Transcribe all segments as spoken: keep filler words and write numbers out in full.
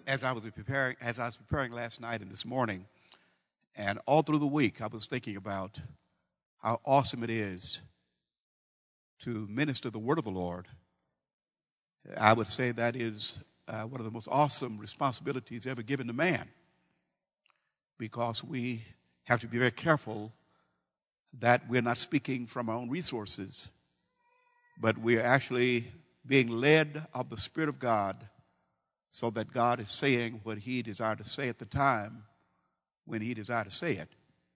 as I was preparing, as I was preparing last night and this morning, and all through the week, I was thinking about how awesome it is to minister the word of the Lord. I would say that is uh, one of the most awesome responsibilities ever given to man, because we have to be very careful that we're not speaking from our own resources, but we're actually being led of the Spirit of God, so that God is saying what he desired to say at the time when he desired to say it.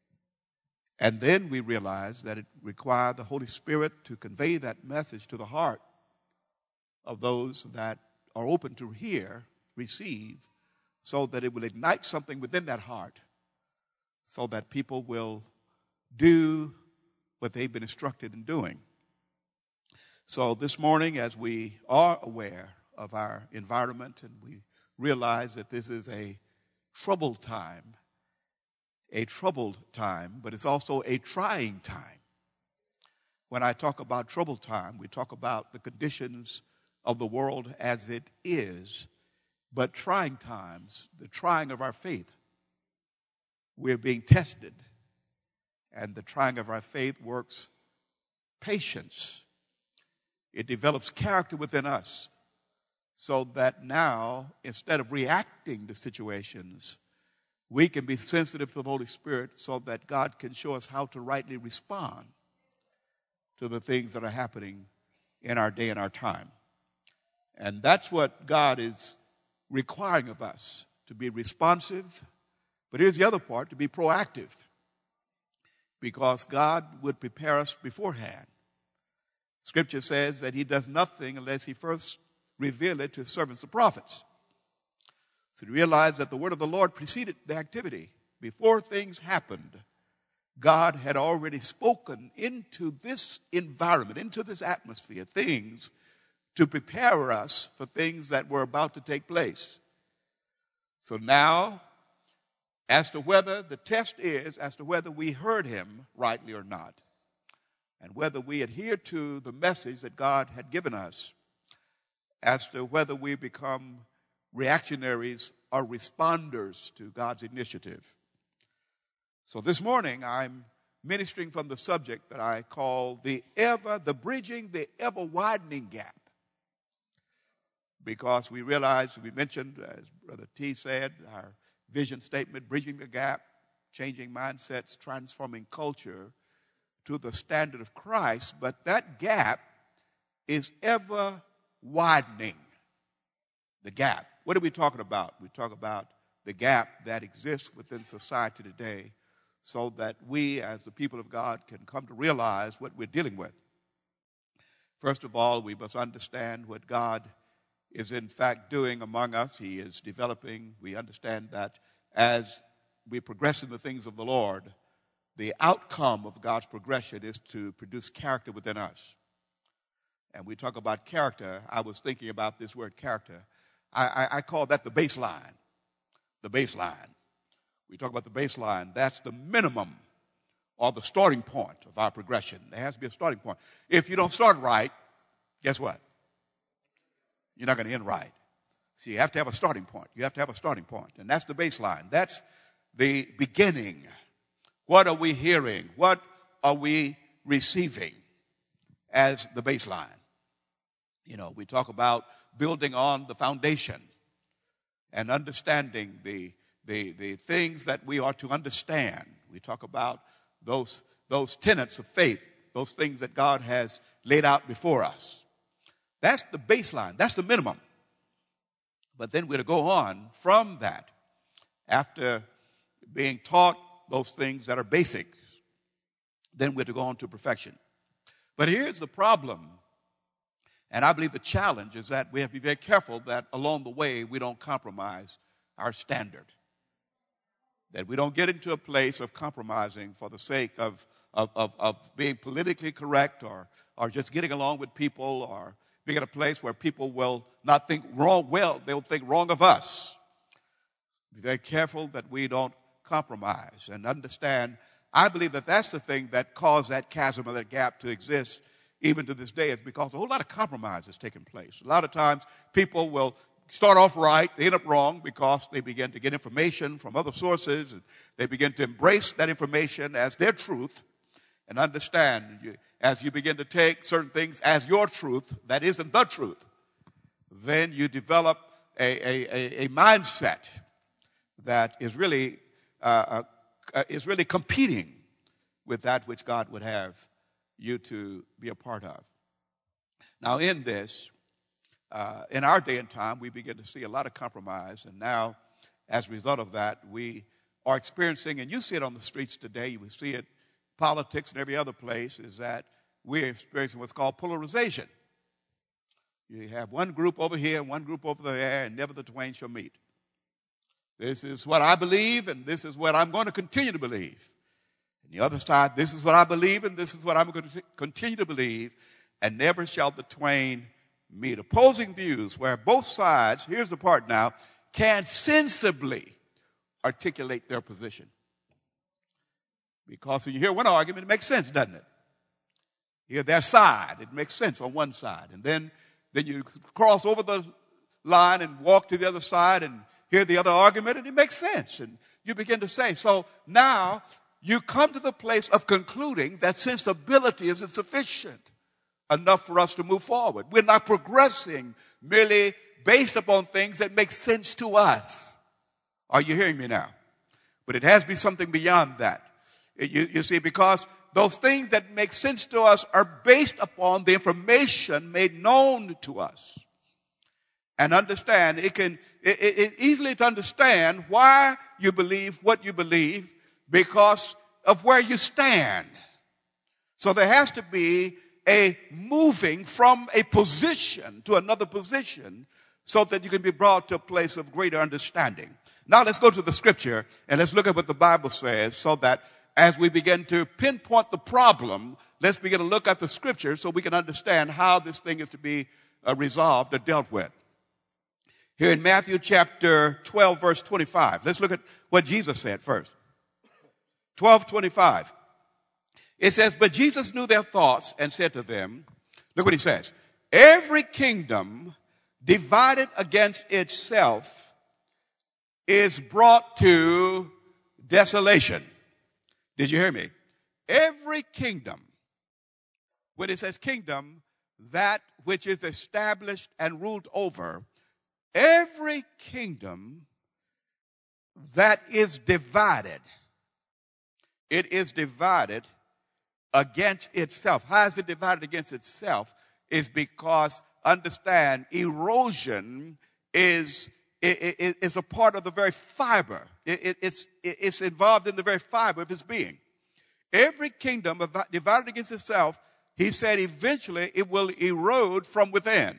And then we realize that it required the Holy Spirit to convey that message to the heart of those that are open to hear, receive, so that it will ignite something within that heart, so that people will do what they've been instructed in doing. So this morning, as we are aware of our environment and we realize that this is a troubled time, a troubled time, but it's also a trying time. When I talk about troubled time, we talk about the conditions of the world as it is, but trying times, the trying of our faith. We're being tested, and the trying of our faith works patience. It develops character within us, so that now, instead of reacting to situations, we can be sensitive to the Holy Spirit, so that God can show us how to rightly respond to the things that are happening in our day and our time. And that's what God is requiring of us, to be responsive. But here's the other part, to be proactive, because God would prepare us beforehand. Scripture says that he does nothing unless he first reveal it to his servants, the prophets. So to realize that the word of the Lord preceded the activity. Before things happened, God had already spoken into this environment, into this atmosphere, things to prepare us for things that were about to take place. So now, as to whether the test is, as to whether we heard him rightly or not, and whether we adhere to the message that God had given us, as to whether we become reactionaries or responders to God's initiative. So this morning, I'm ministering from the subject that I call the ever, the bridging, the ever widening gap. Because we realize, we mentioned, as Brother T said, our vision statement, bridging the gap, changing mindsets, transforming culture to the standard of Christ, but that gap is ever widening. The gap. What are we talking about? We talk about the gap that exists within society today, so that we as the people of God can come to realize what we're dealing with. First of all, we must understand what God is in fact doing among us. He is developing. We understand that as we progress in the things of the Lord, the outcome of God's progression is to produce character within us. And we talk about character. I was thinking about this word character. I, I, I call that the baseline. The baseline. We talk about the baseline. That's the minimum or the starting point of our progression. There has to be a starting point. If you don't start right, guess what? You're not going to end right. So you have to have a starting point. You have to have a starting point. And that's the baseline. That's the beginning. What are we hearing? What are we receiving as the baseline? You know, we talk about building on the foundation and understanding the, the, the things that we are to understand. We talk about those, those tenets of faith, those things that God has laid out before us. That's the baseline. That's the minimum. But then we're to go on from that after being taught those things that are basics. Then we're to go on to perfection. But here's the problem. And I believe the challenge is that we have to be very careful that along the way we don't compromise our standard. That we don't get into a place of compromising for the sake of, of, of, of being politically correct or, or just getting along with people or being at a place where people will not think wrong, well, they'll think wrong of us. Be very careful that we don't compromise and understand. I believe that that's the thing that caused that chasm or that gap to exist even to this day. It's because a whole lot of compromise has taken place. A lot of times people will start off right, they end up wrong because they begin to get information from other sources, and they begin to embrace that information as their truth and understand. You, as you begin to take certain things as your truth, that isn't the truth, then you develop a, a, a, a mindset that is really uh, uh, is really competing with that which God would have you to be a part of. Now, in this, uh, in our day and time, we begin to see a lot of compromise, and now, as a result of that, we are experiencing, and you see it on the streets today, you will see it politics and every other place, is that we're experiencing what's called polarization. You have one group over here and one group over there, and never the twain shall meet. This is what I believe, and this is what I'm going to continue to believe. And the other side, this is what I believe, and this is what I'm going to continue to believe, and never shall the twain meet. Opposing views where both sides, here's the part now, can sensibly articulate their position. Because when you hear one argument, it makes sense, doesn't it? You hear their side, it makes sense on one side. And then, then you cross over the line and walk to the other side and hear the other argument, and it makes sense. And you begin to say, so now you come to the place of concluding that sensibility isn't sufficient enough for us to move forward. We're not progressing merely based upon things that make sense to us. Are you hearing me now? But it has to be something beyond that. You, you see, because those things that make sense to us are based upon the information made known to us. And understand, it can it, it, it easily to understand why you believe what you believe because of where you stand. So there has to be a moving from a position to another position so that you can be brought to a place of greater understanding. Now let's go to the scripture and let's look at what the Bible says so that as we begin to pinpoint the problem, let's begin to look at the scripture so we can understand how this thing is to be uh, resolved or dealt with. Here in Matthew chapter twelve, verse twenty-five, let's look at what Jesus said first. twelve twenty-five. It says, but Jesus knew their thoughts and said to them, look what he says, every kingdom divided against itself is brought to desolation. Did you hear me? Every kingdom, when it says kingdom, that which is established and ruled over, every kingdom that is divided, it is divided against itself. How is it divided against itself? Is because, understand, erosion is, is, is a part of the very fiber. It, it, it's, it's involved in the very fiber of its being. Every kingdom divided against itself, he said, eventually it will erode from within.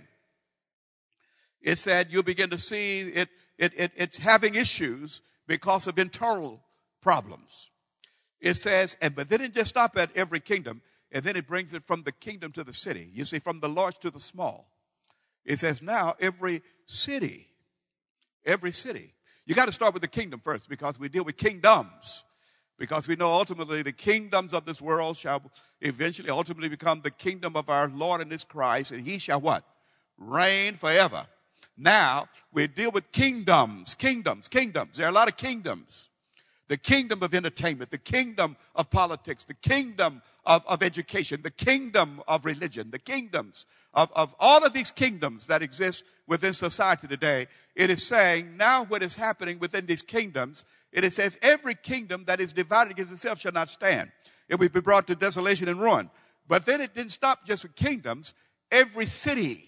It said you'll begin to see it, it, it it's having issues because of internal problems. It says, and but then it just stop at every kingdom, and then it brings it from the kingdom to the city. You see, from the large to the small. It says now every city, every city. You got to start with the kingdom first because we deal with kingdoms. Because we know ultimately the kingdoms of this world shall eventually ultimately become the kingdom of our Lord and his Christ, and he shall what? Reign forever. Now, we deal with kingdoms, kingdoms, kingdoms. There are a lot of kingdoms. The kingdom of entertainment, the kingdom of politics, the kingdom of, of education, the kingdom of religion, the kingdoms of, of all of these kingdoms that exist within society today. It is saying now what is happening within these kingdoms, it is says every kingdom that is divided against itself shall not stand. It will be brought to desolation and ruin. But then it didn't stop just with kingdoms. Every city,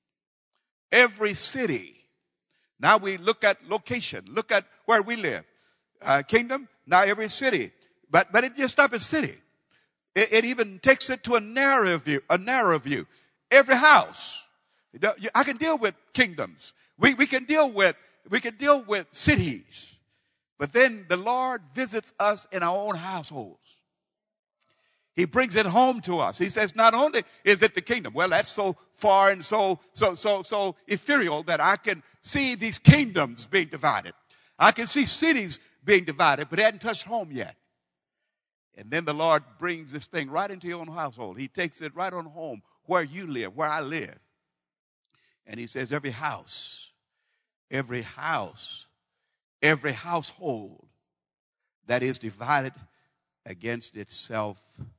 every city. Now we look at location, look at where we live. Uh, kingdom, now every city. But but it just stops at city. It, it even takes it to a narrow view, a narrow view. Every house. I can deal with kingdoms. We we can deal with we can deal with cities. But then the Lord visits us in our own households. He brings it home to us. He says, not only is it the kingdom, well, that's so far and so so so so ethereal that I can see these kingdoms being divided. I can see cities being divided, but it hadn't touched home yet. And then the Lord brings this thing right into your own household. He takes it right on home where you live, where I live. And he says, every house, every house, every household that is divided against itself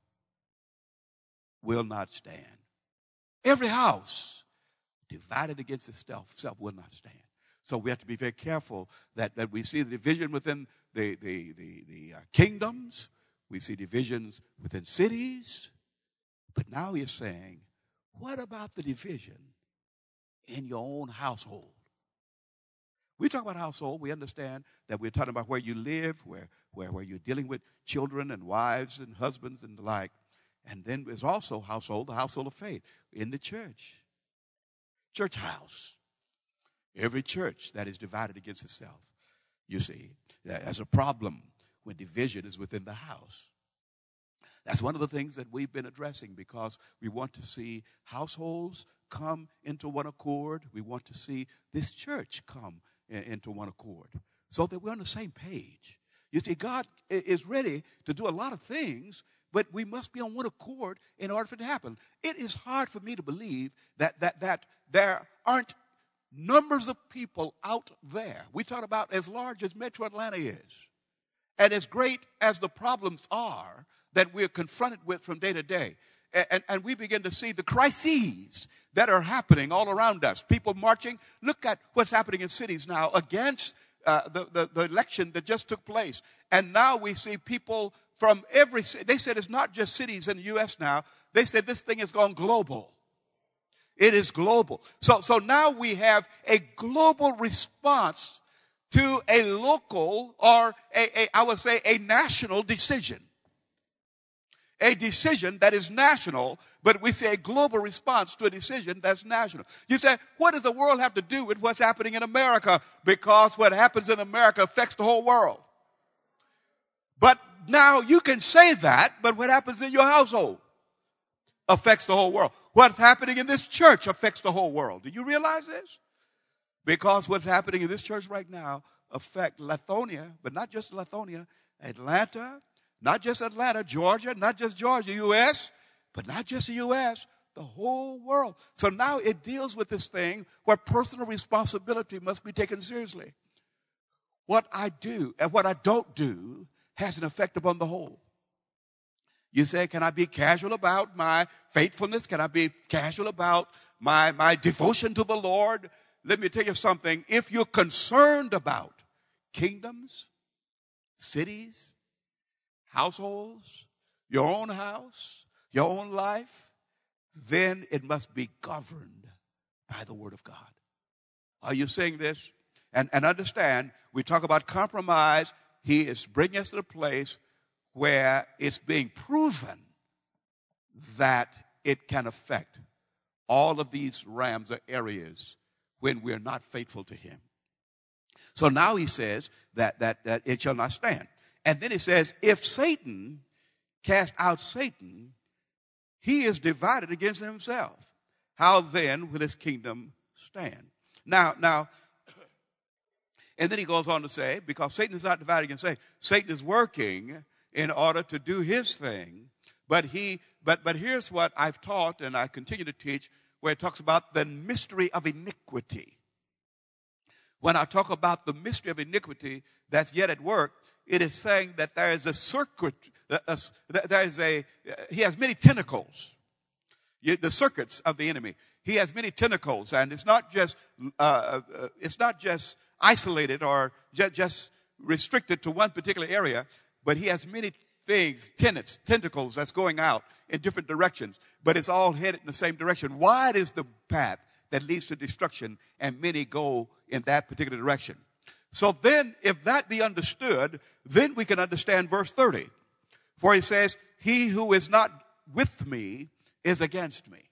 will not stand. Every house divided against itself self will not stand. So we have to be very careful that, that we see the division within the, the, the, the uh, kingdoms. We see divisions within cities. But now he's saying, what about the division in your own household? We talk about household, we understand that we're talking about where you live, where, where, where you're dealing with children and wives and husbands and the like. And then there's also household, the household of faith in the church. Church house. Every church that is divided against itself, you see, as a problem when division is within the house. That's one of the things that we've been addressing because we want to see households come into one accord. We want to see this church come into one accord so that we're on the same page. You see, God is ready to do a lot of things, but we must be on one accord in order for it to happen. It is hard for me to believe that that that there aren't numbers of people out there. We talk about as large as Metro Atlanta is, and as great as the problems are that we're confronted with from day to day. And, and, and we begin to see the crises that are happening all around us. People marching. Look at what's happening in cities now against uh, the, the, the election that just took place. And now we see people from every city. They said it's not just cities in the U S now. They said this thing has gone global. It is global. So, so now we have a global response to a local or, a, a, I would say, a national decision. A decision that is national, but we say a global response to a decision that's national. You say, what does the world have to do with what's happening in America? Because what happens in America affects the whole world. But now you can say that, but what happens in your household affects the whole world. What's happening in this church affects the whole world. Do you realize this? Because what's happening in this church right now affects Lithonia, but not just Lithonia, Atlanta, not just Atlanta, Georgia, not just Georgia, U S, but not just the U S, the whole world. So now it deals with this thing where personal responsibility must be taken seriously. What I do and what I don't do has an effect upon the whole. You say, can I be casual about my faithfulness? Can I be casual about my, my devotion to the Lord? Let me tell you something. If you're concerned about kingdoms, cities, households, your own house, your own life, then it must be governed by the Word of God. Are you saying this? And, and understand, we talk about compromise. He is bringing us to the place where it's being proven that it can affect all of these realms or areas when we're not faithful to Him. So now he says that, that, that it shall not stand. And then he says, if Satan cast out Satan, he is divided against himself. How then will his kingdom stand? Now, now, and then he goes on to say, because Satan is not divided against Satan, Satan is working in order to do his thing. But he, but, but here's what I've taught and I continue to teach, where it talks about the mystery of iniquity. When I talk about the mystery of iniquity that's yet at work, it is saying that there is a circuit, there is a, he has many tentacles, the circuits of the enemy. He has many tentacles, and it's not just, uh, it's not just isolated or just, just restricted to one particular area, but he has many things, tenets, tentacles that's going out in different directions, but it's all headed in the same direction. Wide is the path that leads to destruction, and many go in that particular direction. So then, if that be understood, then we can understand verse thirty. For he says, he who is not with me is against me.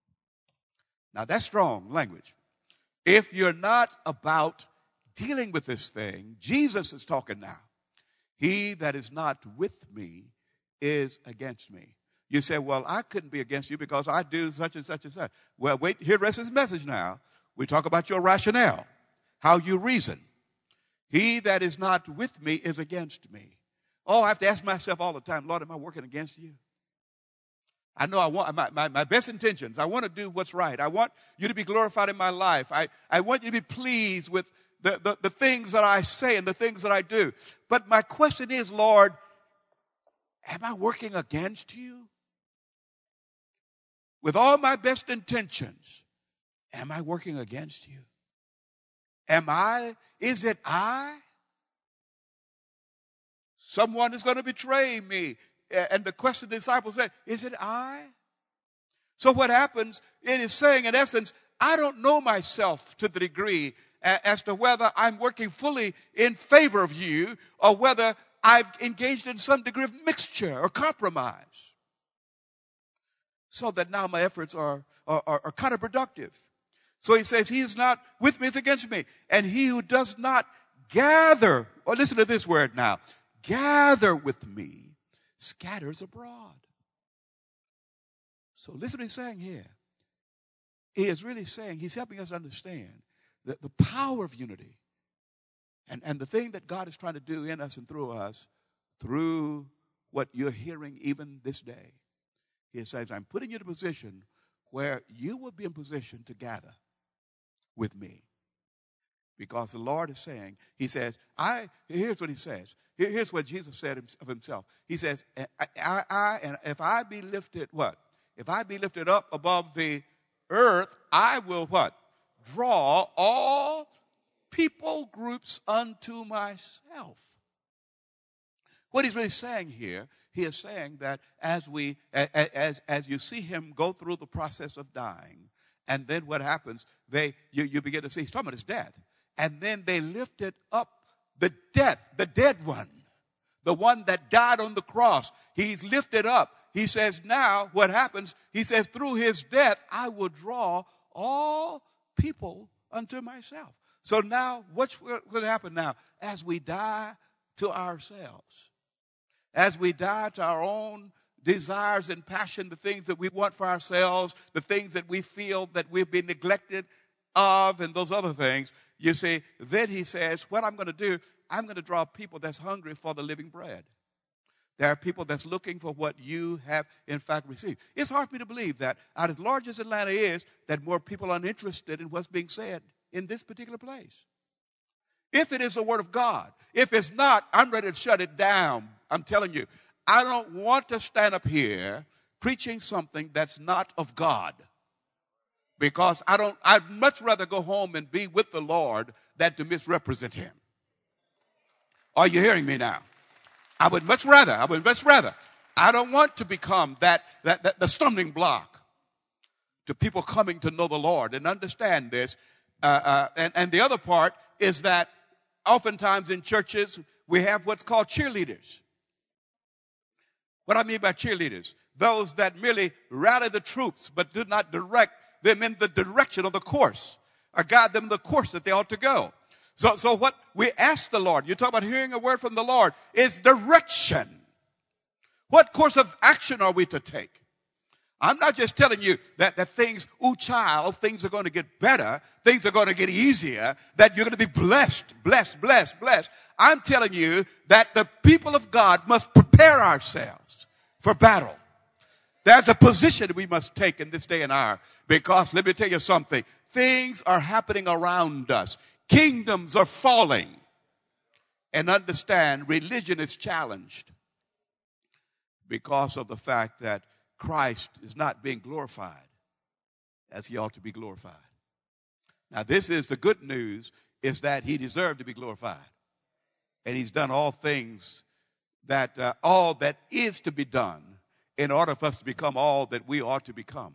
Now that's strong language. If you're not about dealing with this thing, Jesus is talking now. He that is not with me is against me. You say, well, I couldn't be against you because I do such and such and such. Well, wait, here the rest of his message now. We talk about your rationale, how you reason. He that is not with me is against me. Oh, I have to ask myself all the time, Lord, am I working against you? I know I want my, my, my best intentions. I want to do what's right. I want you to be glorified in my life. I, I want you to be pleased with the, the, the things that I say and the things that I do. But my question is, Lord, am I working against you? With all my best intentions, am I working against you? Am I, is it I? Someone is going to betray me. And the question the disciples said, is it I? So what happens, it is saying in essence, I don't know myself to the degree as to whether I'm working fully in favor of you or whether I've engaged in some degree of mixture or compromise. So that now my efforts are, are, are counterproductive. So he says, he is not with me, is against me. And he who does not gather, or listen to this word now, gather with me, scatters abroad. So listen to what he's saying here. He is really saying, he's helping us understand that the power of unity and, and the thing that God is trying to do in us and through us, through what you're hearing even this day. He says, I'm putting you in a position where you will be in position to gather with me. Because the Lord is saying, he says, I, here's what he says. Here, here's what Jesus said of himself. He says, I, I, I, and if I be lifted, what? If I be lifted up above the earth, I will what? Draw all people groups unto myself. What he's really saying here, he is saying that as we, as, as you see him go through the process of dying, and then what happens, they, you, you begin to see, he's talking about his death, and then they lifted up the death, the dead one, the one that died on the cross. He's lifted up. He says now what happens, he says through his death, I will draw all people unto myself. So now what's going to happen now? As we die to ourselves, as we die to our own desires and passion, the things that we want for ourselves, the things that we feel that we've been neglected of, and those other things, you see, then he says, what I'm going to do, I'm going to draw people that's hungry for the living bread. There are people that's looking for what you have, in fact, received. It's hard for me to believe that, out as large as Atlanta is, that more people are interested in what's being said in this particular place. If it is the Word of God. If it's not, I'm ready to shut it down. I'm telling you, I don't want to stand up here preaching something that's not of God. Because I don't, I'd much rather go home and be with the Lord than to misrepresent him. Are you hearing me now? I would much rather, I would much rather. I don't want to become that, that, that the stumbling block to people coming to know the Lord and understand this. Uh, uh, and, and the other part is that oftentimes in churches, we have what's called cheerleaders. What I mean by cheerleaders, those that merely rally the troops but do not direct them in the direction of the course or guide them in the course that they ought to go. So, so what we ask the Lord, you talk about hearing a word from the Lord, is direction. What course of action are we to take? I'm not just telling you that, that things, ooh, child, things are going to get better, things are going to get easier, that you're going to be blessed, blessed, blessed, blessed. I'm telling you that the people of God must prepare ourselves for battle. There's a position we must take in this day and hour, because let me tell you something, things are happening around us. Kingdoms are falling. And understand, religion is challenged because of the fact that Christ is not being glorified as he ought to be glorified. Now, this is the good news, is that he deserved to be glorified. And he's done all things that, uh, all that is to be done in order for us to become all that we ought to become.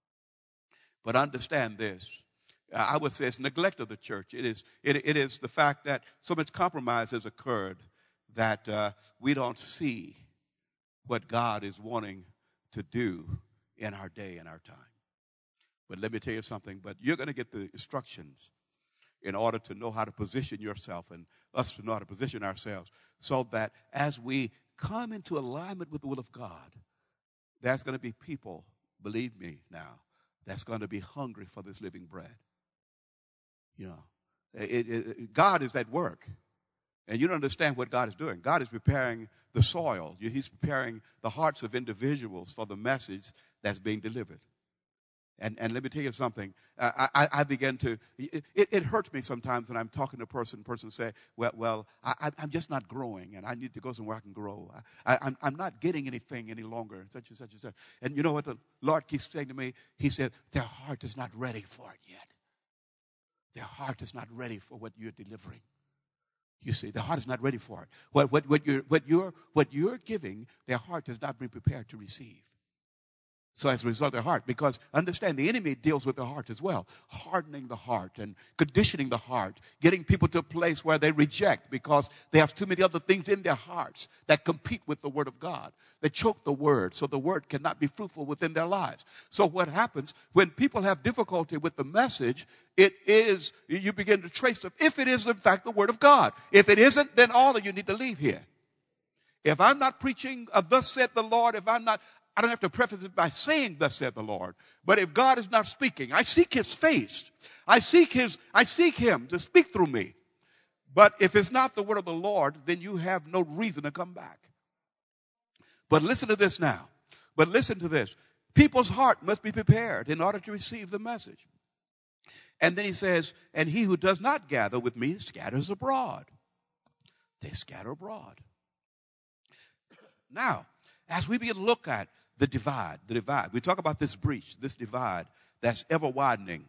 But understand this. I would say it's neglect of the church. It is, it, it is the fact that so much compromise has occurred that uh, we don't see what God is wanting to do in our day and our time. But let me tell you something, but you're going to get the instructions in order to know how to position yourself and us to know how to position ourselves so that as we come into alignment with the will of God, there's going to be people, believe me now, that's going to be hungry for this living bread. You know, it, it, God is at work, and you don't understand what God is doing. God is preparing the soil. He's preparing the hearts of individuals for the message that's being delivered. And, and let me tell you something. Uh, I, I began to, it, it hurts me sometimes when I'm talking to a person, person say, well, well I, I'm just not growing, and I need to go somewhere I can grow. I, I, I'm, I'm not getting anything any longer, such and such and such. And you know what the Lord keeps saying to me? He said, their heart is not ready for it yet. Their heart is not ready for what you're delivering. You see, the heart is not ready for it. What, what, what, you're, what, you're, what you're giving, their heart has not been prepared to receive. So as a result of their heart, because understand, the enemy deals with the heart as well, hardening the heart and conditioning the heart, getting people to a place where they reject because they have too many other things in their hearts that compete with the word of God. They choke the word, so the word cannot be fruitful within their lives. So what happens when people have difficulty with the message, it is, you begin to trace them, if it is in fact the word of God. If it isn't, then all of you need to leave here. If I'm not preaching of thus said the Lord, if I'm not, I don't have to preface it by saying, thus said the Lord. But if God is not speaking, I seek his face. I seek his, I seek him to speak through me. But if it's not the word of the Lord, then you have no reason to come back. But listen to this now. But listen to this. People's heart must be prepared in order to receive the message. And then he says, and he who does not gather with me scatters abroad. They scatter abroad. Now, as we begin to look at the divide, the divide, we talk about this breach, this divide that's ever widening.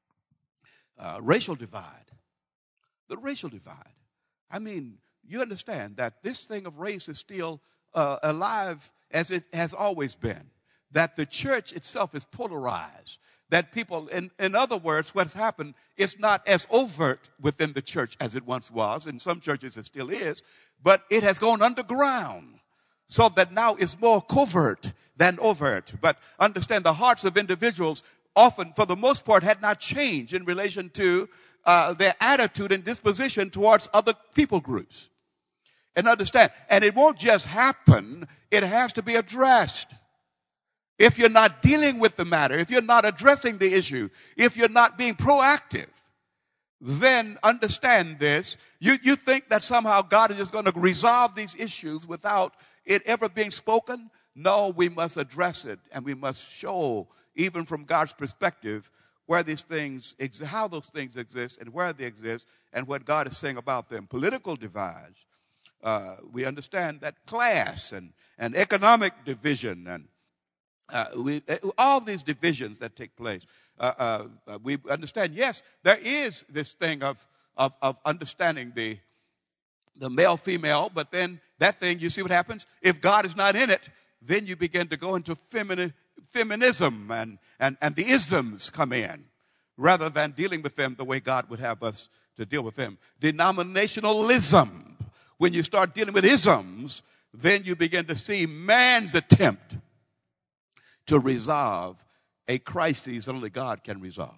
Uh, racial divide. The racial divide. I mean, you understand that this thing of race is still uh, alive as it has always been. That the church itself is polarized. That people, in, in other words, what's happened is not as overt within the church as it once was. In some churches it still is. But it has gone underground. So that now it's more covert than overt. But understand, the hearts of individuals often, for the most part, had not changed in relation to uh, their attitude and disposition towards other people groups. And understand, and it won't just happen, it has to be addressed. If you're not dealing with the matter, if you're not addressing the issue, if you're not being proactive, then understand this. You, you think that somehow God is just going to resolve these issues without it ever being spoken? No, we must address it, and we must show, even from God's perspective, where these things, how those things exist, and where they exist, and what God is saying about them. Political divides. Uh, we understand that class and, and economic division and uh, we, all these divisions that take place. Uh, uh, we understand, yes, there is this thing of, of, of understanding the the male-female, but then that thing, you see what happens? If God is not in it, then you begin to go into femini- feminism and, and, and the isms come in, rather than dealing with them the way God would have us to deal with them. Denominationalism. When you start dealing with isms, then you begin to see man's attempt to resolve a crisis that only God can resolve.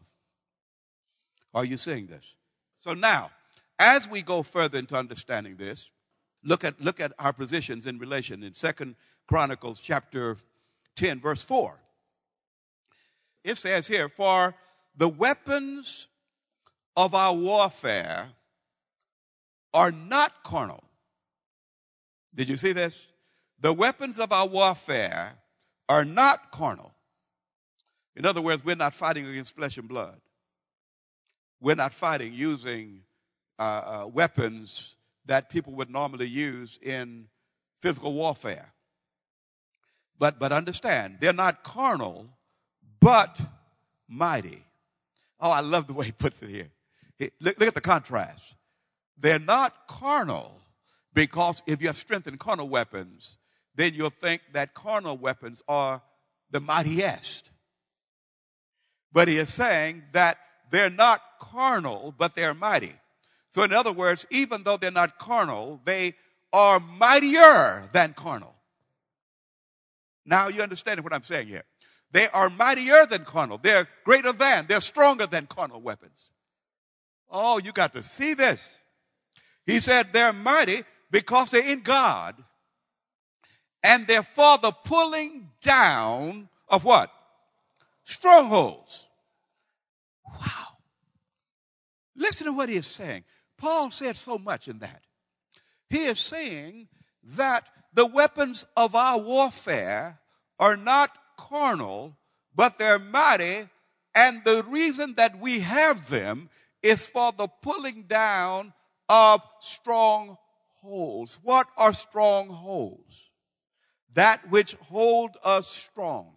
Are you seeing this? So now, as we go further into understanding this, look at, look at our positions in relation in Second Chronicles chapter ten, verse four. It says here, for the weapons of our warfare are not carnal. Did you see this? The weapons of our warfare are not carnal. In other words, we're not fighting against flesh and blood. We're not fighting using Uh, uh, weapons that people would normally use in physical warfare. But but understand, they're not carnal, but mighty. Oh, I love the way he puts it here. He, look, look at the contrast. They're not carnal, because if you have strength in carnal weapons, then you'll think that carnal weapons are the mightiest. But he is saying that they're not carnal, but they're mighty. So in other words, even though they're not carnal, they are mightier than carnal. Now you understand what I'm saying here. They are mightier than carnal. They're greater than, they're stronger than carnal weapons. Oh, you got to see this. He said they're mighty because they're in God, and they're for the pulling down of what? Strongholds. Wow. Listen to what he is saying. Paul said so much in that. He is saying that the weapons of our warfare are not carnal, but they're mighty And the reason that we have them is for the pulling down of strongholds. What are strongholds? That which hold us strong.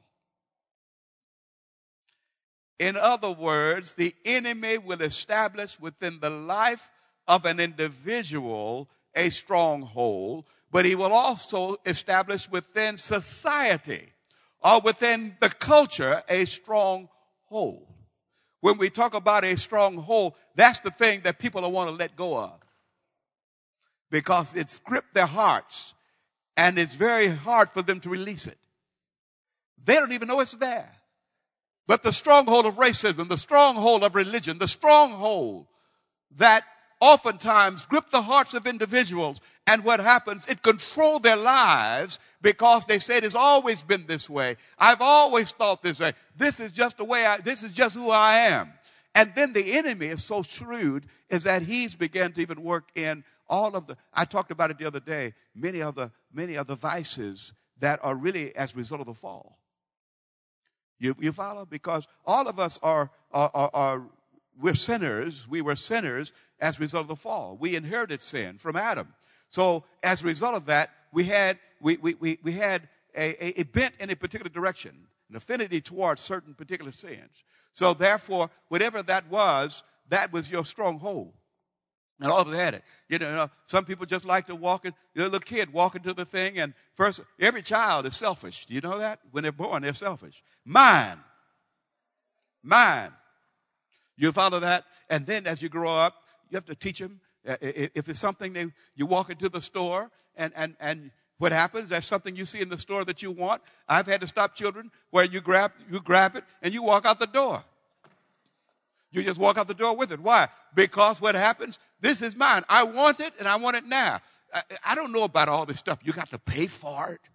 In other words, the enemy will establish within the life of an individual a stronghold, but he will also establish within society or within the culture a stronghold. When we talk about a stronghold, that's the thing that people don't want to let go of because it's gripped their hearts and it's very hard for them to release it. They don't even know it's there. But the stronghold of racism, the stronghold of religion, the stronghold that oftentimes grip the hearts of individuals, and what happens, it controls their lives because they say it's always been this way. I've always thought this way. This is just the way I, this is just who I am. And then the enemy is so shrewd is that he's begun to even work in all of the, I talked about it the other day, many of the, many of the vices that are really as a result of the fall. You, you follow? Because all of us are, are, are, are, we're sinners. We were sinners as a result of the fall. We inherited sin from Adam. So as a result of that, we had, we, we, we, we had a, a bent in a particular direction, an affinity towards certain particular sins. So therefore, whatever that was, that was your stronghold. And all of us had it. You know, some people just like to walk in, you know, a little kid walk into the thing, and first, every child is selfish. Do you know that? When they're born, they're selfish. Mine. Mine. You follow that? And then as you grow up, you have to teach them. Uh, if it's something they, you walk into the store, and, and, and what happens, there's something you see in the store that you want. I've had to stop children where you grab, you grab it, and you walk out the door. You just walk out the door with it. Why? Because what happens, this is mine. I want it, and I want it now. I, I don't know about all this stuff. You got to pay for it.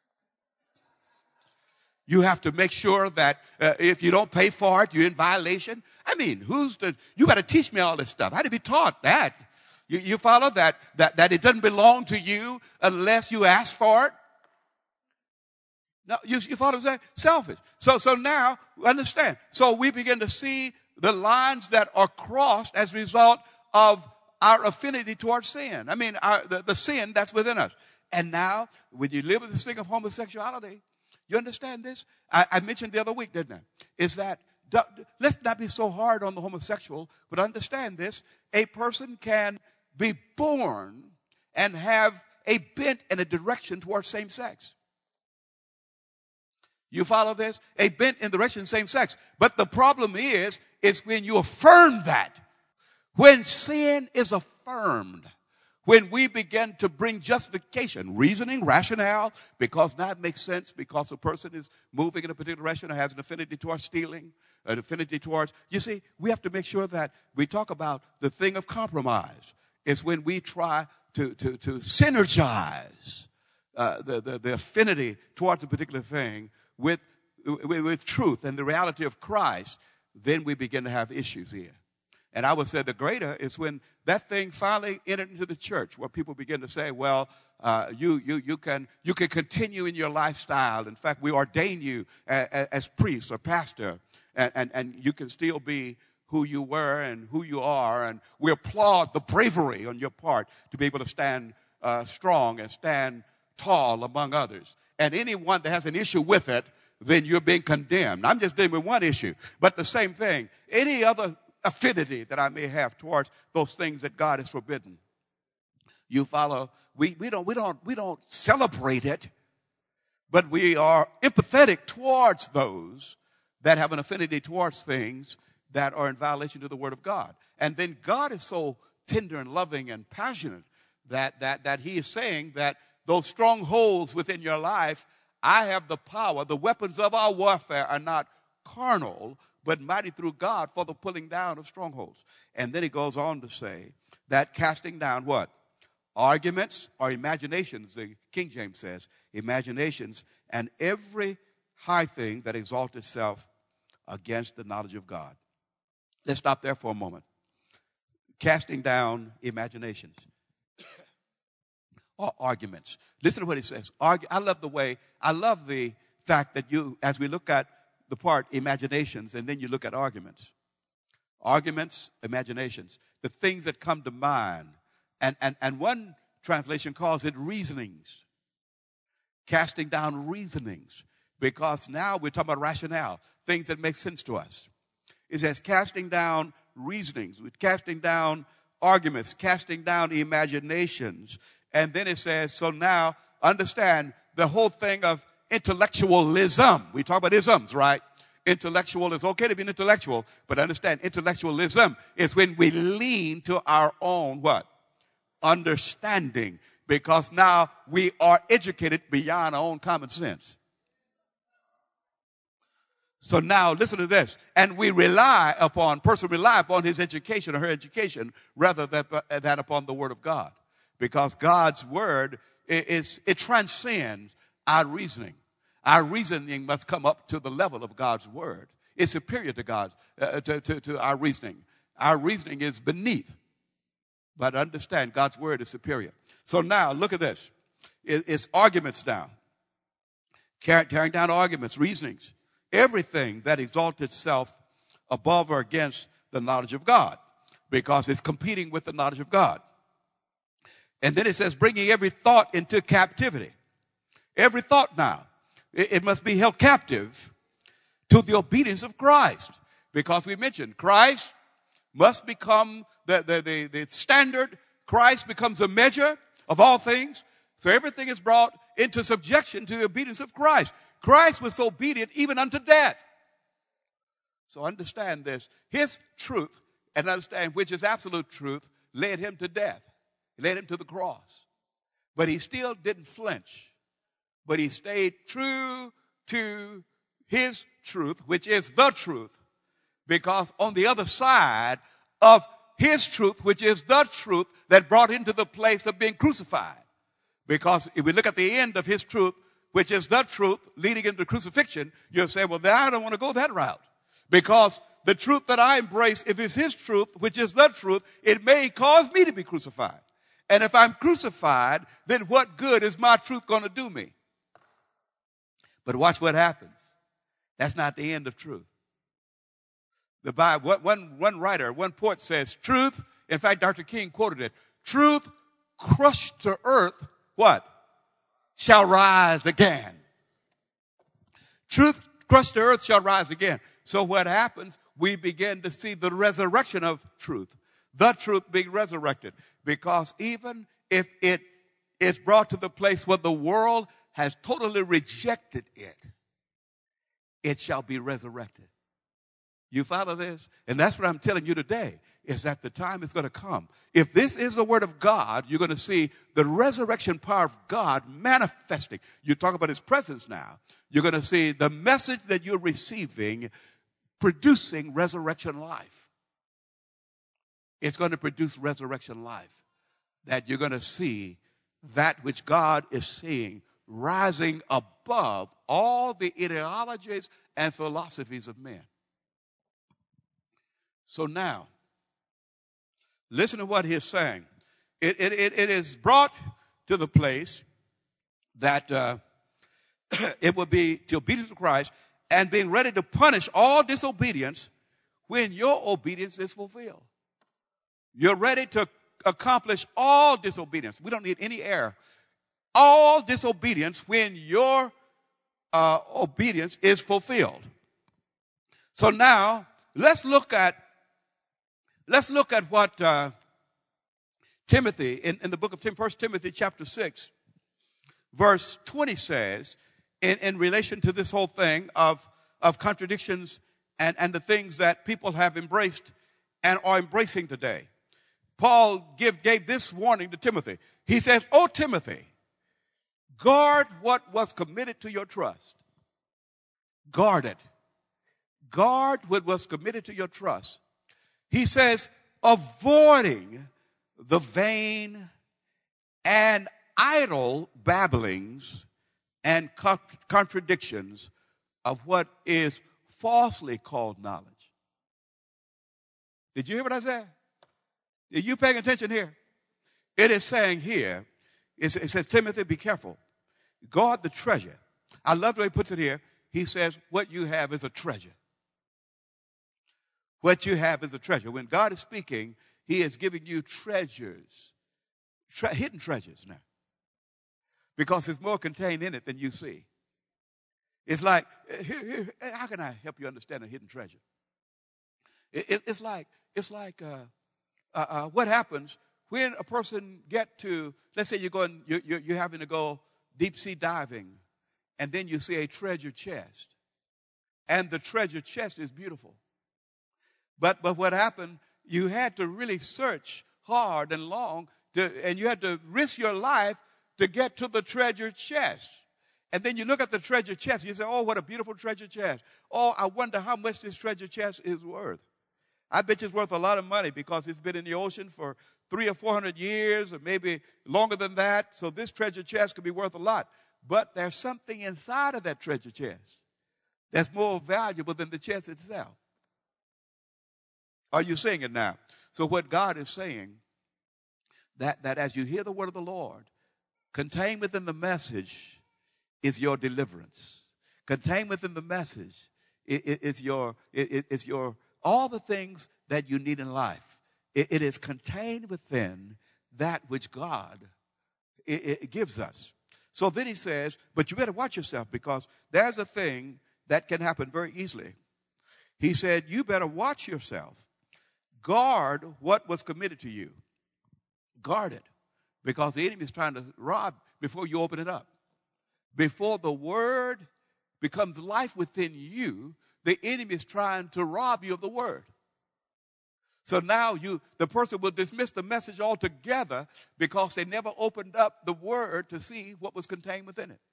You have to make sure that uh, if you don't pay for it, you're in violation. I mean, who's the, you got to teach me all this stuff. I had to be taught that. You, you follow that, that, that it doesn't belong to you unless you ask for it. No, you, you follow that? Selfish. So, so now, understand. So we begin to see the lines that are crossed as a result of our affinity towards sin. I mean, our, the, the sin that's within us. And now, when you live with this thing of homosexuality, you understand this? I, I mentioned the other week, didn't I? Is that, let's not be so hard on the homosexual, but understand this. A person can be born and have a bent and a direction towards same sex. You follow this? A bent in the direction of same sex. But the problem is, is when you affirm that. When sin is affirmed. When we begin to bring justification, reasoning, rationale, because now it makes sense, because a person is moving in a particular direction or has an affinity towards stealing, an affinity towards, you see, we have to make sure that we talk about the thing of compromise. It's when we try to, to, to synergize uh, the, the, the affinity towards a particular thing with, with, with truth and the reality of Christ, then we begin to have issues here. And I would say the greater is when that thing finally entered into the church, where people begin to say, well, uh, you, you, you, can, you can continue in your lifestyle. In fact, we ordain you as, as priest or pastor, and, and, and you can still be who you were and who you are. And we applaud the bravery on your part to be able to stand uh, strong and stand tall among others. And anyone that has an issue with it, then you're being condemned. I'm just dealing with one issue. But the same thing, any other affinity that I may have towards those things that God has forbidden. You follow? We, we, don't, we, don't, we don't celebrate it, but we are empathetic towards those that have an affinity towards things that are in violation to the Word of God. And then God is so tender and loving and passionate that, that, that He is saying that those strongholds within your life, I have the power. The weapons of our warfare are not carnal, but mighty through God for the pulling down of strongholds. And then he goes on to say that casting down what? Arguments or imaginations, the King James says, imaginations, and every high thing that exalts itself against the knowledge of God. Let's stop there for a moment. Casting down imaginations or arguments. Listen to what he says. Argu- I love the way, I love the fact that you, as we look at the part imaginations, and then you look at arguments. Arguments, imaginations, the things that come to mind. And, and, and one translation calls it reasonings. Casting down reasonings. Because now we're talking about rationale, things that make sense to us. It says casting down reasonings, casting down arguments, casting down imaginations. And then it says, so now understand the whole thing of intellectualism. We talk about isms, right? Intellectual is okay to be an intellectual, but understand intellectualism is when we lean to our own what? Understanding. Because now we are educated beyond our own common sense. So now listen to this. And we rely upon, person rely upon his education or her education rather than, than upon the word of God. Because God's word is, it transcends our reasoning. Our reasoning must come up to the level of God's word. It's superior to God, uh, to, to, to our reasoning. Our reasoning is beneath. But understand, God's word is superior. So now, look at this. It, it's arguments now. Tearing down arguments, reasonings. Everything that exalts itself above or against the knowledge of God. Because it's competing with the knowledge of God. And then it says, bringing every thought into captivity. Every thought now. It must be held captive to the obedience of Christ. Because we mentioned Christ must become the, the, the, the standard. Christ becomes a measure of all things. So everything is brought into subjection to the obedience of Christ. Christ was obedient even unto death. So understand this. His truth, and understand which is absolute truth, led him to death. It led him to the cross. But he still didn't flinch. But he stayed true to his truth, which is the truth. Because on the other side of his truth, which is the truth, that brought him to the place of being crucified. Because if we look at the end of his truth, which is the truth leading into crucifixion, you'll say, well, I don't want to go that route. Because the truth that I embrace, if it's his truth, which is the truth, it may cause me to be crucified. And if I'm crucified, then what good is my truth going to do me? But watch what happens. That's not the end of truth. The Bible, one, one writer, one poet says, truth, in fact, Doctor King quoted it, truth crushed to earth, what? Shall rise again. Truth crushed to earth shall rise again. So what happens? We begin to see the resurrection of truth. The truth being resurrected. Because even if it is brought to the place where the world has totally rejected it, it shall be resurrected. You follow this? And that's what I'm telling you today, is that the time is going to come. If this is the word of God, you're going to see the resurrection power of God manifesting. You talk about his presence now. You're going to see the message that you're receiving producing resurrection life. It's going to produce resurrection life. That you're going to see that which God is seeing rising above all the ideologies and philosophies of men. So now, listen to what he's saying. It, it, it, it is brought to the place that uh, it will be to obedience to Christ and being ready to punish all disobedience when your obedience is fulfilled. You're ready to accomplish all disobedience. We don't need any error. All disobedience when your uh, obedience is fulfilled. So now, let's look at Let's look at what uh, Timothy, in, in the book of Tim, First Timothy chapter six, verse twenty says, in, in relation to this whole thing of, of contradictions and, and the things that people have embraced and are embracing today. Paul give, gave this warning to Timothy. He says, "O Timothy, guard what was committed to your trust." Guard it. Guard what was committed to your trust. He says, avoiding the vain and idle babblings and contradictions of what is falsely called knowledge. Did you hear what I said? Are you paying attention here? It is saying here, it says, Timothy, be careful. Guard the treasure. I love the way he puts it here. he says, what you have is a treasure. What you have is a treasure. When God is speaking, he is giving you treasures, tre- hidden treasures now, because there's more contained in it than you see. It's like, here, here, how can I help you understand a hidden treasure? It, it, it's like, it's like uh, uh, uh, what happens when a person get to, let's say you're going, you're, you're, you're having to go deep sea diving, and then you see a treasure chest, and the treasure chest is beautiful. But but what happened? You had to really search hard and long, to, and you had to risk your life to get to the treasure chest. And then you look at the treasure chest, you say, oh, what a beautiful treasure chest. Oh, I wonder how much this treasure chest is worth. I bet you it's worth a lot of money because it's been in the ocean for three or four hundred years or maybe longer than that. So this treasure chest could be worth a lot. But there's something inside of that treasure chest that's more valuable than the chest itself. Are you seeing it now? So what God is saying, that, that as you hear the word of the Lord, contained within the message is your deliverance. Contained within the message is your, is your all the things that you need in life. It, it is contained within that which God it, it gives us. So then he says, but you better watch yourself because there's a thing that can happen very easily. He said, you better watch yourself. Guard what was committed to you. Guard it because the enemy is trying to rob before you open it up. Before the word becomes life within you, the enemy is trying to rob you of the word. So now you, the person will dismiss the message altogether because they never opened up the word to see what was contained within it.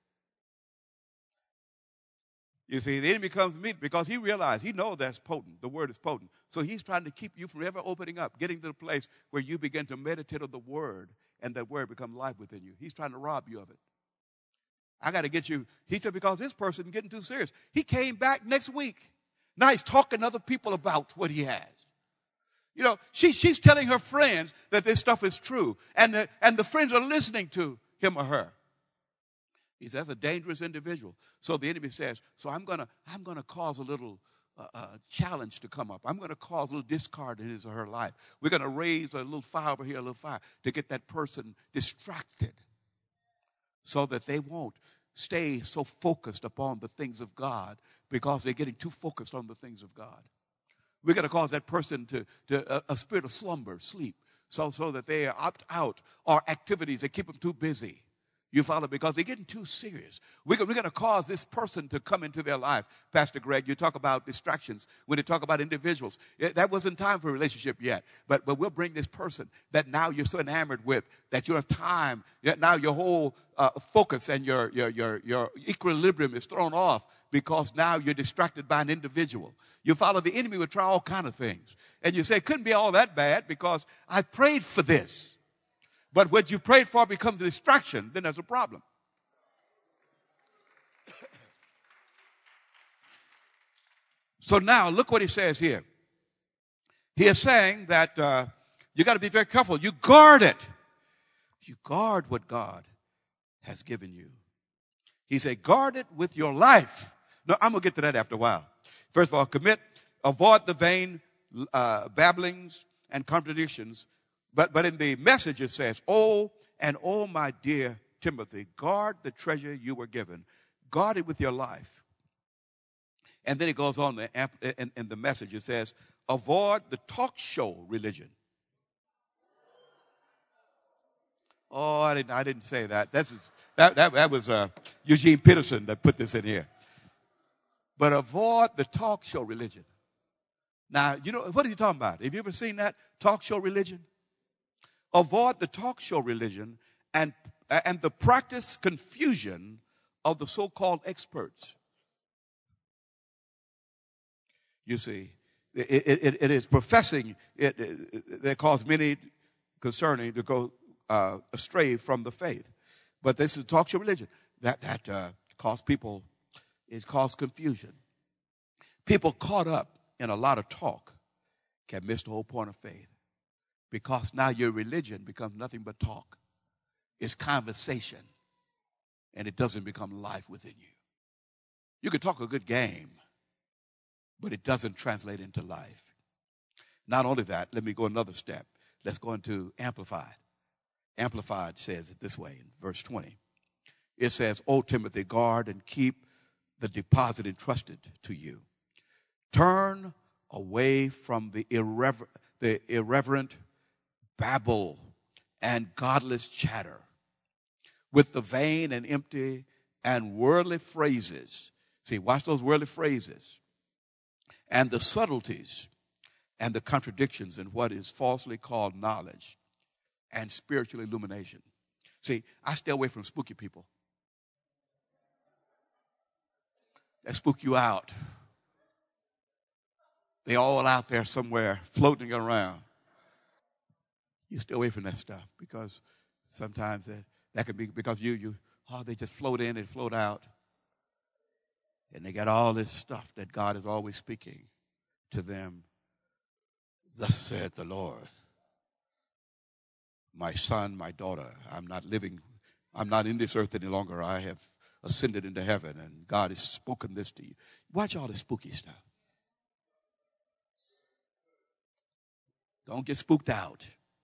You see, the enemy comes to meet because he realized, he knows that's potent. The word is potent. So he's trying to keep you from ever opening up, getting to the place where you begin to meditate on the word and that word becomes life within you. He's trying to rob you of it. I got to get you. He said, because this person is getting too serious. He came back next week. Now he's talking to other people about what he has. You know, she, she's telling her friends that this stuff is true. And the, and the friends are listening to him or her. He says, that's a dangerous individual. So the enemy says, so I'm going to I'm gonna cause a little uh, uh, challenge to come up. I'm going to cause a little discord in his or her life. We're going to raise a little fire over here, a little fire, to get that person distracted so that they won't stay so focused upon the things of God because they're getting too focused on the things of God. We're going to cause that person to, to uh, a spirit of slumber, sleep, so, so that they opt out or activities that keep them too busy. You follow? Because they're getting too serious. We're, we're going to cause this person to come into their life. Pastor Greg, you talk about distractions. When you talk about individuals, it, that wasn't time for a relationship yet. But, but we'll bring this person that now you're so enamored with that you have time. Yet now your whole uh, focus and your, your, your, your equilibrium is thrown off because now you're distracted by an individual. You follow? The enemy will try all kind of things. And you say, it couldn't be all that bad because I prayed for this. But what you prayed for becomes a distraction, then there's a problem. So now, look what he says here. He is saying that uh, you got to be very careful. You guard it. You guard what God has given you. He said, guard it with your life. No, I'm going to get to that after a while. First of all, commit, avoid the vain uh, babblings and contradictions. But but in the message it says, oh, and oh, my dear Timothy, guard the treasure you were given. Guard it with your life. And then it goes on in, in the message. It says, avoid the talk show religion. Oh, I didn't, I didn't say that. That's, that, that, that was uh, Eugene Peterson that put this in here. But avoid the talk show religion. Now, you know, what are you talking about? Have you ever seen that talk show religion? Avoid the talk show religion and, and the practice confusion of the so-called experts. You see, it, it, it is professing, it, it, that cause many concerning to go uh, astray from the faith. But this is talk show religion that, that uh, cause people, it cause confusion. People caught up in a lot of talk can miss the whole point of faith. Because now your religion becomes nothing but talk. It's conversation. And it doesn't become life within you. You can talk a good game, but it doesn't translate into life. Not only that, let me go another step. Let's go into Amplified. Amplified says it this way in verse twenty. It says, O Timothy, guard and keep the deposit entrusted to you. Turn away from the, irrever- the irreverent babble and godless chatter with the vain and empty and worldly phrases. See, watch those worldly phrases. And the subtleties and the contradictions in what is falsely called knowledge and spiritual illumination. See, I stay away from spooky people. That spook you out. They all out there somewhere floating around. You stay away from that stuff because sometimes that, that can be because you, you, oh, they just float in and float out. And they got all this stuff that God is always speaking to them. Thus said the Lord, my son, my daughter, I'm not living, I'm not in this earth any longer. I have ascended into heaven, and God has spoken this to you. Watch all this spooky stuff. Don't get spooked out.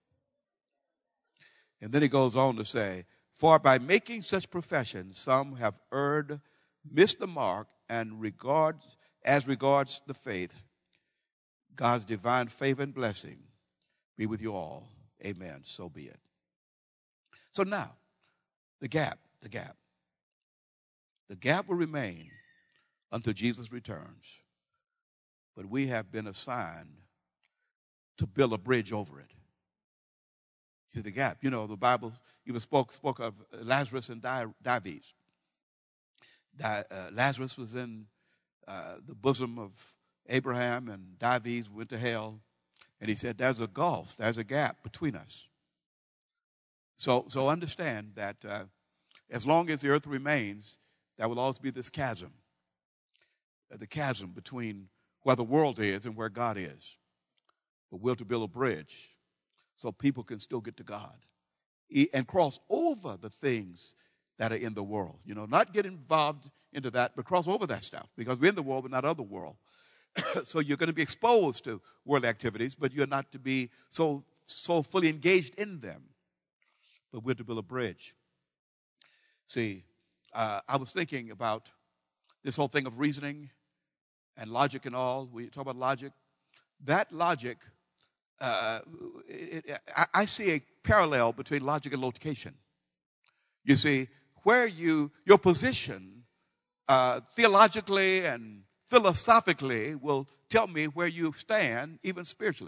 And then he goes on to say, for by making such professions, some have erred, missed the mark, and regard, as regards the faith, God's divine favor and blessing be with you all. Amen. So be it. So now, the gap, the gap. The gap will remain until Jesus returns. But we have been assigned to build a bridge over it. To the gap. You know, the Bible even spoke, spoke of Lazarus and Dives. Di, uh, Lazarus was in uh, the bosom of Abraham, and Dives went to hell. And he said, there's a gulf, there's a gap between us. So, so understand that uh, as long as the earth remains, there will always be this chasm. Uh, the chasm between where the world is and where God is. But we're to build a bridge so people can still get to God and cross over the things that are in the world. You know, not get involved into that, but cross over that stuff because we're in the world, but not of the world. So you're going to be exposed to world activities, but you're not to be so so fully engaged in them. But we're to build a bridge. See, uh, I was thinking about this whole thing of reasoning and logic and all. We talk about logic. That logic, uh, it, it, I, I see a parallel between logic and location. You see, where you your position uh, theologically and philosophically will tell me where you stand, even spiritually.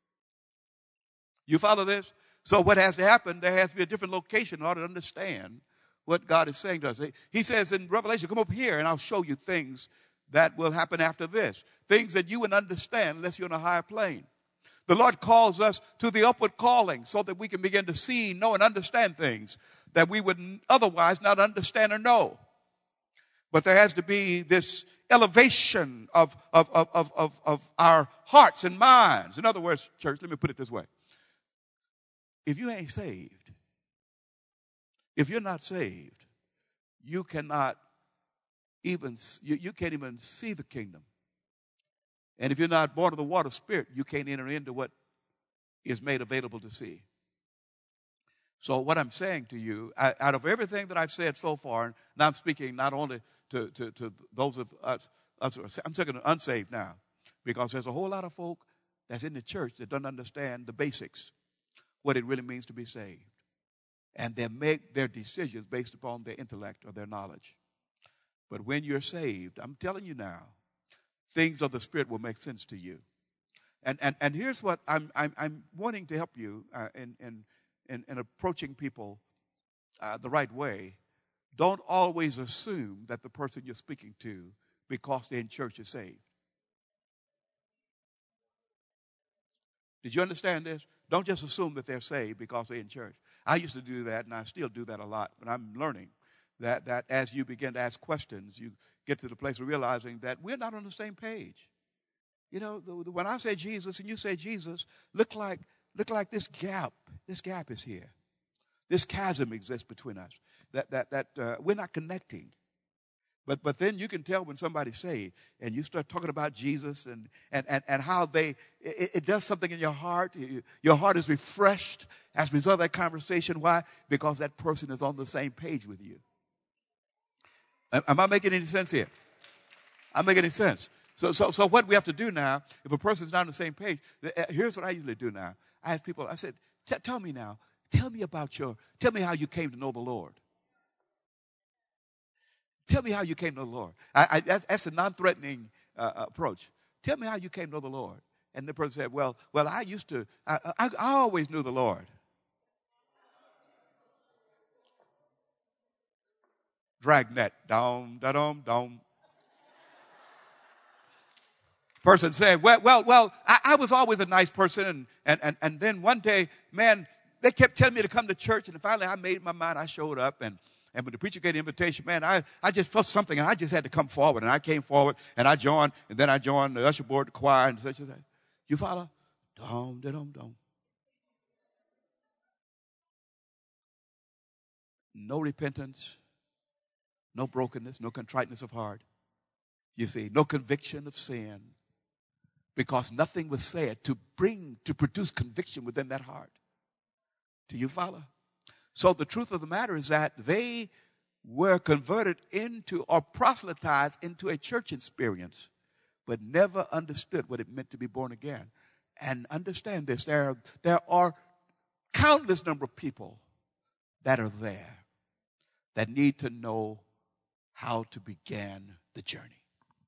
You follow this? So what has to happen, there has to be a different location in order to understand what God is saying to us. He says in Revelation, come up here and I'll show you things that will happen after this. Things that you would understand unless you're on a higher plane. The Lord calls us to the upward calling so that we can begin to see, know, and understand things that we would otherwise not understand or know. But there has to be this elevation of, of, of, of, of, of our hearts and minds. In other words, church, let me put it this way. If you ain't saved, if you're not saved, you cannot even, you, you can't even see the kingdom. And if you're not born of the water spirit, you can't enter into what is made available to see. So what I'm saying to you, I, out of everything that I've said so far, and I'm speaking not only to, to, to those of us, us, I'm talking to unsaved now, because there's a whole lot of folk that's in the church that don't understand the basics, what it really means to be saved. And they make their decisions based upon their intellect or their knowledge. But when you're saved, I'm telling you now, things of the Spirit will make sense to you. And and, and here's what I'm, I'm, I'm wanting to help you uh, in, in, in, in approaching people uh, the right way. Don't always assume that the person you're speaking to, because they're in church, is saved. Did you understand this? Don't just assume that they're saved because they're in church. I used to do that, and I still do that a lot. But I'm learning that, that as you begin to ask questions, you get to the place of realizing that we're not on the same page. You know, the, the, when I say Jesus and you say Jesus, look like, look like this gap, this gap is here. This chasm exists between us. That, that, that uh, we're not connecting. But but then you can tell when somebody's saved and you start talking about Jesus and and, and, and how they it, it does something in your heart. Your heart is refreshed as a result of that conversation. Why? Because that person is on the same page with you. Am I making any sense here? I'm making any sense. So so so what we have to do now, if a person's not on the same page, here's what I usually do now. I ask people, I said, tell me now, tell me about your, tell me how you came to know the Lord. Tell me how you came to know the Lord. I, I, that's, that's a non-threatening uh, approach. Tell me how you came to know the Lord. And the person said, well, well, I used to, I, I, I always knew the Lord. Dragnet, dom, da dom, dom. Person said, well, well, well, I, I was always a nice person. And, and, and, and then one day, man, they kept telling me to come to church. And finally I made my mind. I showed up. And And when the preacher gave the invitation, man, I, I just felt something, and I just had to come forward. And I came forward, and I joined, and then I joined the usher board, the choir, and such and such. You follow? Dom, da, dom, dom. No repentance, no brokenness, no contriteness of heart. You see, no conviction of sin, because nothing was said to bring, to produce conviction within that heart. Do you follow? So the truth of the matter is that they were converted into or proselytized into a church experience, but never understood what it meant to be born again. And understand this, there, there are countless number of people that are there that need to know how to begin the journey.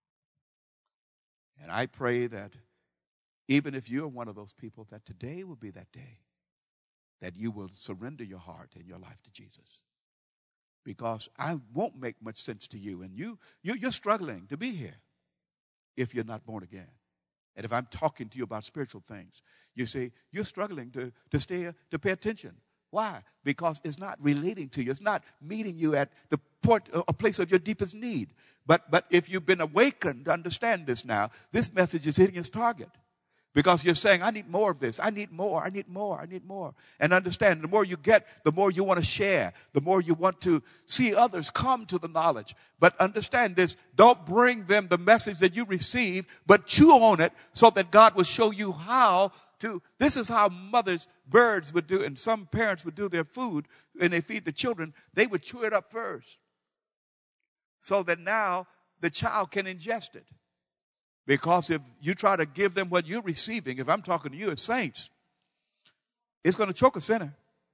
And I pray that even if you're one of those people, that today will be that day that you will surrender your heart and your life to Jesus. Because I won't make much sense to you, and you, you, you're struggling to be here if you're not born again. And if I'm talking to you about spiritual things, you see, you're struggling to, to stay, to pay attention. Why? Because it's not relating to you. It's not meeting you at the point, a place of your deepest need. But, but if you've been awakened to understand this now, this message is hitting its target. Because you're saying, I need more of this. I need more. I need more. I need more. And understand, the more you get, the more you want to share. The more you want to see others come to the knowledge. But understand this. Don't bring them the message that you receive, but chew on it so that God will show you how to. This is how mothers, birds would do, and some parents would do their food when they feed the children. They would chew it up first so that now the child can ingest it. Because if you try to give them what you're receiving, if I'm talking to you as saints, it's going to choke a sinner.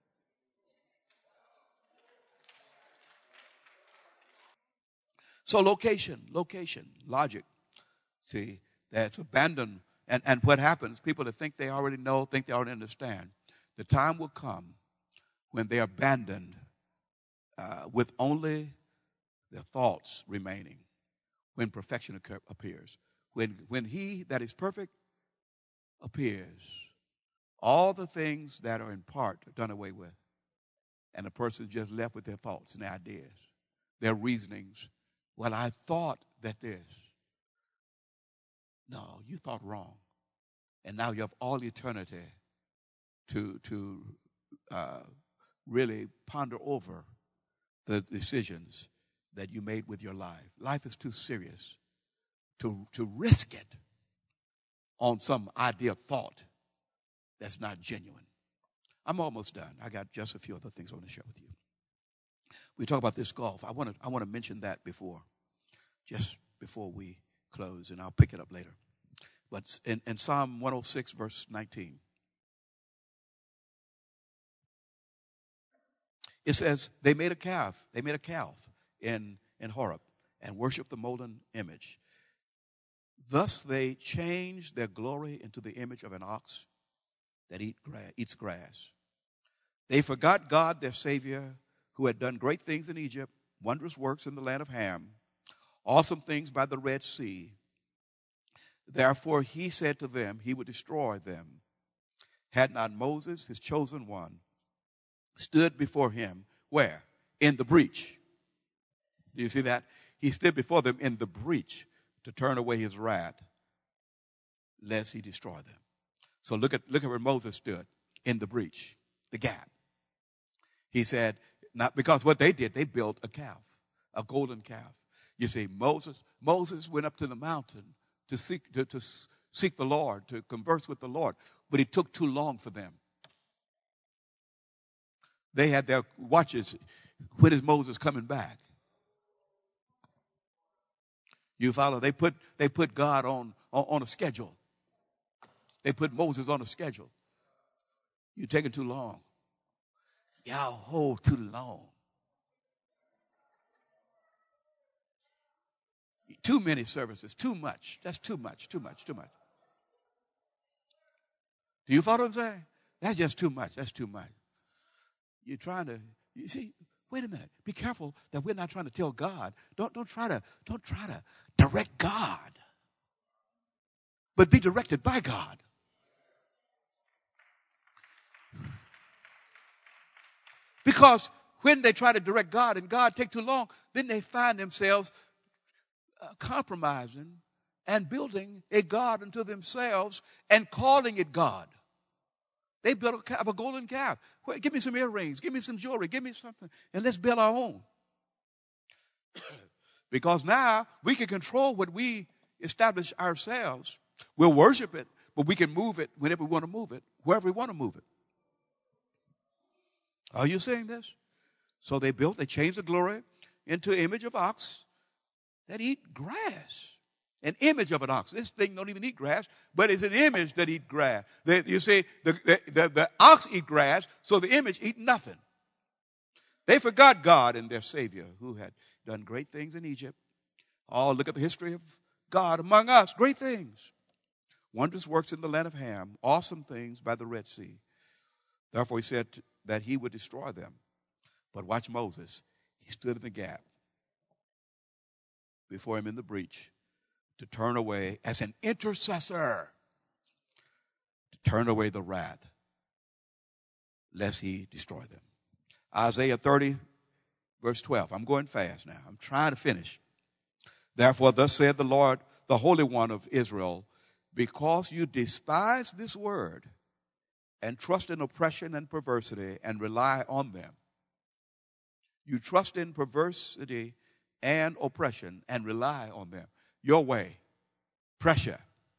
So location, location, logic. See, that's abandoned. And, and what happens, people that think they already know, think they already understand. The time will come when they're abandoned uh, with only their thoughts remaining, when perfection occur, appears. When, when he that is perfect appears, all the things that are in part are done away with. And the person is just left with their thoughts and their ideas, their reasonings. Well, I thought that this. No, you thought wrong. And now you have all eternity to, to uh, really ponder over the decisions that you made with your life. Life is too serious to, to risk it on some idea of thought that's not genuine. I'm almost done. I got just a few other things I want to share with you. We talk about this golf. I want to I want to mention that before, just before we close, and I'll pick it up later. But in, in Psalm one oh six, verse nineteen, it says, they made a calf. They made a calf in, in Horeb and worshiped the molten image. Thus they changed their glory into the image of an ox that eat grass, eats grass. They forgot God, their Savior, who had done great things in Egypt, wondrous works in the land of Ham, awesome things by the Red Sea. Therefore he said to them, he would destroy them. Had not Moses, his chosen one, stood before him, where? In the breach. Do you see that? He stood before them in the breach to turn away his wrath, lest he destroy them. So look at, look at where Moses stood, in the breach, the gap. He said, not because what they did, they built a calf, a golden calf. You see, Moses, Moses went up to the mountain to seek, to, to seek the Lord, to converse with the Lord, but it took too long for them. They had their watches. When is Moses coming back? You follow? They put they put God on, on, on a schedule. They put Moses on a schedule. You're taking too long. Y'all hold too long. Too many services, too much. That's too much, too much, too much. Do you follow what I'm saying? That's just too much. That's too much. You're trying to, you see, wait a minute. Be careful that we're not trying to tell God. Don't, don't try to, don't try to direct God. But be directed by God. Because when they try to direct God and God take too long, then they find themselves uh, compromising and building a God unto themselves and calling it God. They built a, calf, a golden calf. Well, give me some earrings. Give me some jewelry. Give me something. And let's build our own. Because now we can control what we establish ourselves. We'll worship it, but we can move it whenever we want to move it, wherever we want to move it. Are you saying this? So they built, they changed the glory into an image of ox that eat grass. An image of an ox. This thing don't even eat grass, but it's an image that eat grass. They, you see, the, the, the, the ox eat grass, so the image eat nothing. They forgot God and their Savior who had done great things in Egypt. Oh, look at the history of God among us. Great things. Wondrous works in the land of Ham. Awesome things by the Red Sea. Therefore he said that he would destroy them. But watch Moses. He stood in the gap before him in the breach to turn away as an intercessor, to turn away the wrath, lest he destroy them. Isaiah thirty, verse twelve. I'm going fast now. I'm trying to finish. Therefore, thus said the Lord, the Holy One of Israel, because you despise this word and trust in oppression and perversity and rely on them. You trust in perversity and oppression and rely on them. Your way, pressure,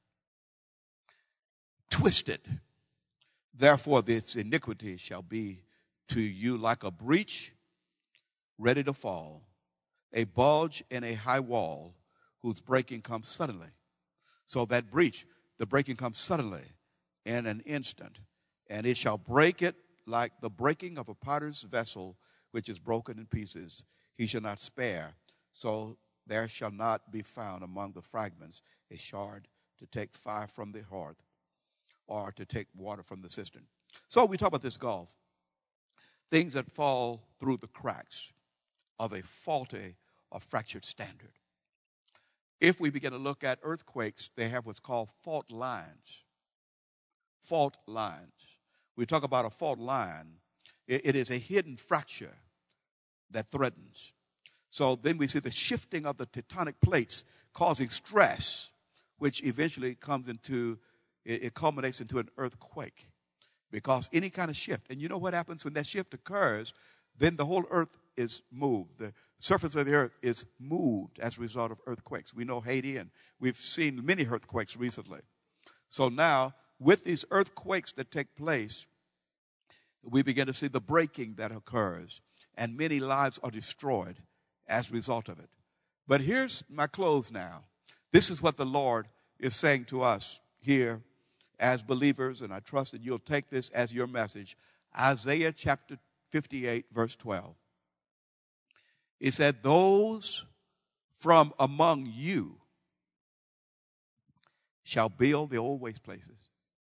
twisted. Therefore, this iniquity shall be to you like a breach ready to fall, a bulge in a high wall whose breaking comes suddenly. So that breach, the breaking comes suddenly in an instant, and it shall break it like the breaking of a potter's vessel, which is broken in pieces. He shall not spare, so there shall not be found among the fragments a shard to take fire from the hearth or to take water from the cistern. So we talk about this gulf. Things that fall through the cracks of a faulty or fractured standard. If we begin to look at earthquakes, they have what's called fault lines. Fault lines. We talk about a fault line. It, it is a hidden fracture that threatens. So then we see the shifting of the tectonic plates causing stress, which eventually comes into, it, it culminates into an earthquake. Because any kind of shift, and you know what happens when that shift occurs, then the whole earth is moved. The surface of the earth is moved as a result of earthquakes. We know Haiti, and we've seen many earthquakes recently. So now, with these earthquakes that take place, we begin to see the breaking that occurs, and many lives are destroyed as a result of it. But here's my close now. This is what the Lord is saying to us here as believers, and I trust that you'll take this as your message. Isaiah chapter fifty-eight, verse twelve. It said, those from among you shall build the old waste places.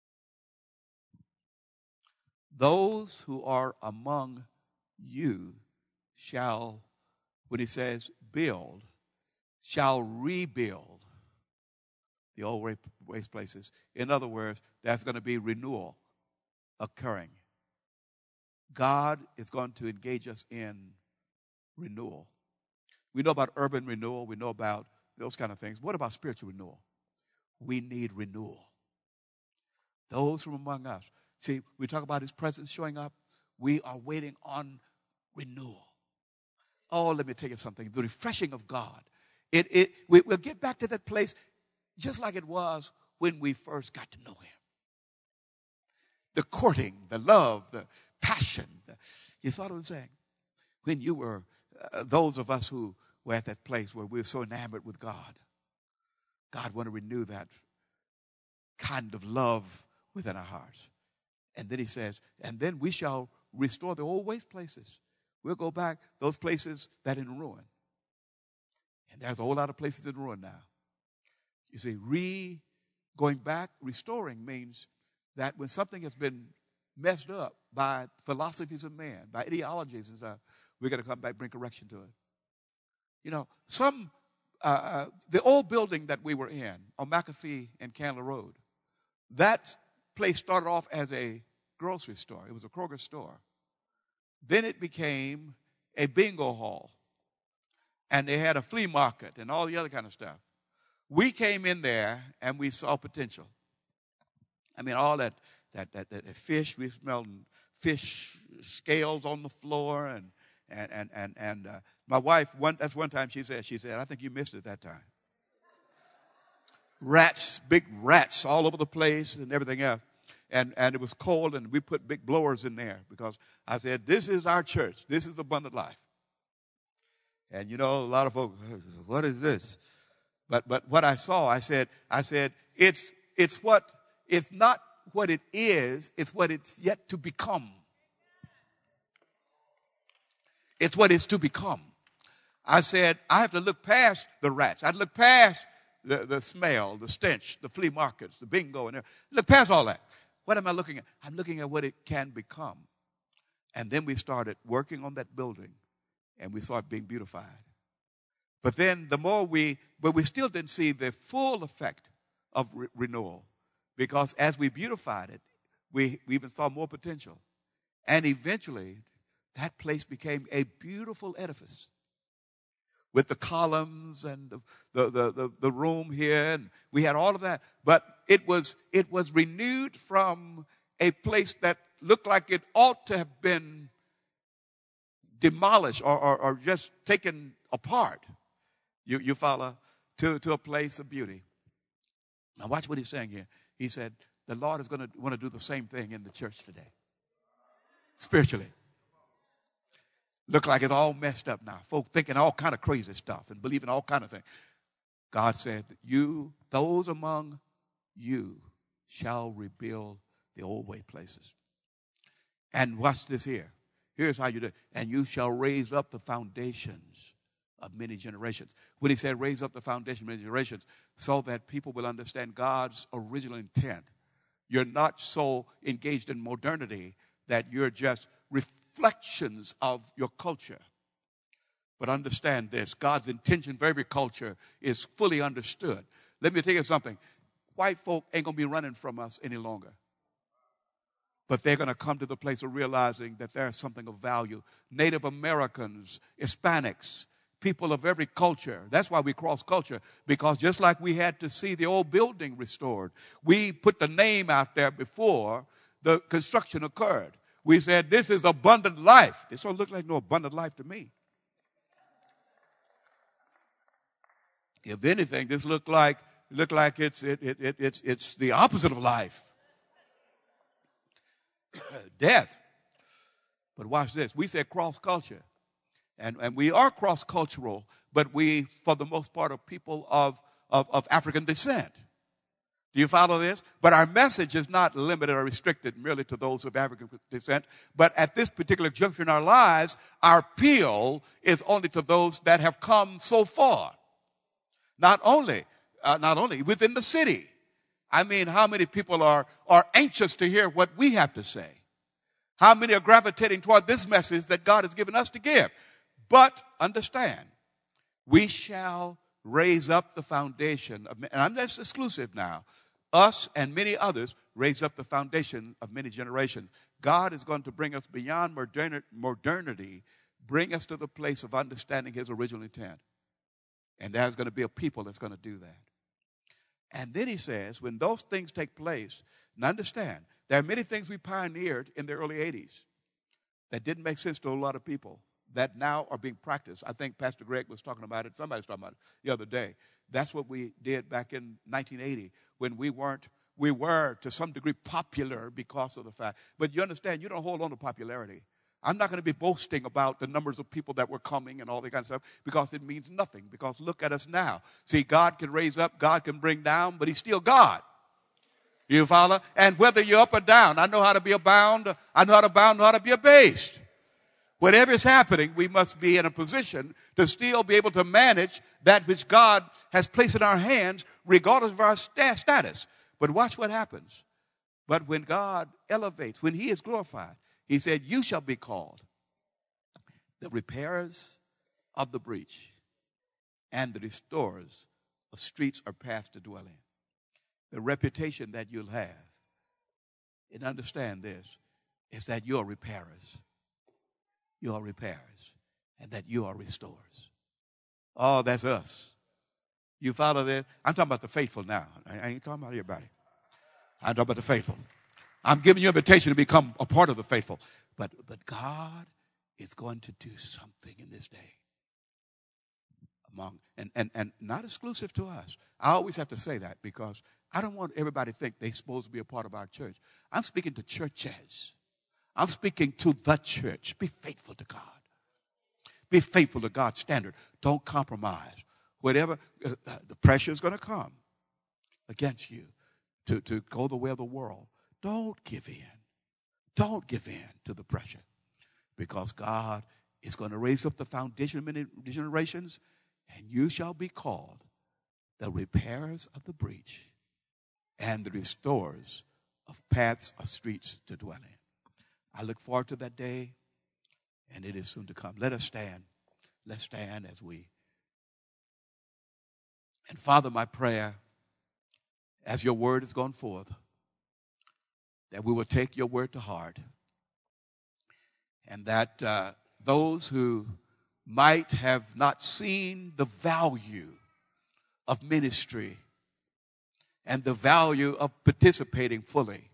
Those who are among you shall, when he says build, shall rebuild the old waste places. In other words, there's going to be renewal occurring. God is going to engage us in renewal. We know about urban renewal. We know about those kind of things. What about spiritual renewal? We need renewal. Those from among us. See, we talk about his presence showing up. We are waiting on renewal. Oh, let me tell you something. The refreshing of God It, it, we, we'll get back to that place just like it was when we first got to know him. The courting, the love, the passion. The, you thought what I'm saying? When you were, uh, those of us who were at that place where we were so enamored with God, God wanted to renew that kind of love within our hearts. And then he says, and then we shall restore the old waste places. We'll go back, those places that are in ruin. And there's a whole lot of places in ruin now. You see, re going back, restoring means that when something has been messed up by philosophies of man, by ideologies and stuff, we're going to come back and bring correction to it. You know, some, uh, uh, the old building that we were in on McAfee and Candler Road, that place started off as a grocery store. It was a Kroger store. Then it became a bingo hall. And they had a flea market and all the other kind of stuff. We came in there and we saw potential. I mean, all that that that, that fish, we smelled fish scales on the floor, and and and and, and uh, my wife, one that's one time she said, she said, I think you missed it that time. Rats, big rats all over the place and everything else. And and it was cold, and we put big blowers in there because I said, this is our church. This is Abundant Life. And you know, a lot of folks, what is this? But but what I saw, I said, I said, it's it's what it's not what it is, it's what it's yet to become. It's what it's to become. I said, I have to look past the rats. I look past the, the smell, the stench, the flea markets, the bingo, and everything. Look past all that. What am I looking at? I'm looking at what it can become. And then we started working on that building, and we saw it being beautified. But then the more we, but we still didn't see the full effect of re- renewal, because as we beautified it, we, we even saw more potential. And eventually, that place became a beautiful edifice with the columns and the, the, the, the, the room here, and we had all of that. But it was, it was renewed from a place that looked like it ought to have been demolished or, or, or just taken apart. You, you follow? To, to a place of beauty. Now watch what he's saying here. He said, the Lord is going to want to do the same thing in the church today. Spiritually. Look like it's all messed up now. Folk thinking all kind of crazy stuff and believing all kind of things. God said, you, those among you shall rebuild the old way places. And watch this here. Here's how you do it. And you shall raise up the foundations of many generations. When he said raise up the foundation of many generations, so that people will understand God's original intent. You're not so engaged in modernity that you're just reflections of your culture. But understand this, God's intention for every culture is fully understood. Let me tell you something. White folk ain't going to be running from us any longer. But they're going to come to the place of realizing that there's something of value. Native Americans, Hispanics, people of every culture. That's why we cross culture, because just like we had to see the old building restored, we put the name out there before the construction occurred. We said, this is abundant life. This don't look like no abundant life to me. If anything, this look like look like it's it, it, it, it's it's the opposite of life. Death. But watch this. We said cross culture. And, and we are cross-cultural, but we, for the most part, are people of, of, of African descent. Do you follow this? But our message is not limited or restricted merely to those of African descent. But at this particular juncture in our lives, our appeal is only to those that have come so far. Not only, uh, not only within the city. I mean, how many people are, are anxious to hear what we have to say? How many are gravitating toward this message that God has given us to give? But understand, we shall raise up the foundation of, and I'm just exclusive now, us and many others raise up the foundation of many generations. God is going to bring us beyond modernity, bring us to the place of understanding his original intent. And there's going to be a people that's going to do that. And then he says, when those things take place, and understand, there are many things we pioneered in the early eighties that didn't make sense to a lot of people. that now are being practiced. I think Pastor Greg was talking about it. Somebody was talking about it the other day. That's what we did back in nineteen eighty when we weren't, we were to some degree popular because of the fact. But you understand, you don't hold on to popularity. I'm not going to be boasting about the numbers of people that were coming and all that kind of stuff because it means nothing. Because look at us now. See, God can raise up, God can bring down, but he's still God. You follow? And whether you're up or down, I know how to be abound, I know how to bound, I know how to be abased. Whatever is happening, we must be in a position to still be able to manage that which God has placed in our hands, regardless of our st- status. But watch what happens. But when God elevates, when he is glorified, he said, you shall be called the repairers of the breach and the restorers of streets or paths to dwell in. The reputation that you'll have, and understand this, is that you're repairers. You are repairers, and that you are restorers. Oh, that's us. You follow that? I'm talking about the faithful now. I ain't talking about everybody. I'm talking about the faithful. I'm giving you an invitation to become a part of the faithful. But, but God is going to do something in this day. Among and, and, and not exclusive to us. I always have to say that because I don't want everybody to think they're supposed to be a part of our church. I'm speaking to churches. I'm speaking to the church. Be faithful to God. Be faithful to God's standard. Don't compromise. Whatever, uh, uh, the pressure is going to come against you to, to go the way of the world. Don't give in. Don't give in to the pressure. Because God is going to raise up the foundation of many generations, and you shall be called the repairers of the breach and the restorers of paths or streets to dwell in. I look forward to that day, and it is soon to come. Let us stand. Let's stand as we. And Father, my prayer, as your word has gone forth, that we will take your word to heart, and that uh, those who might have not seen the value of ministry and the value of participating fully,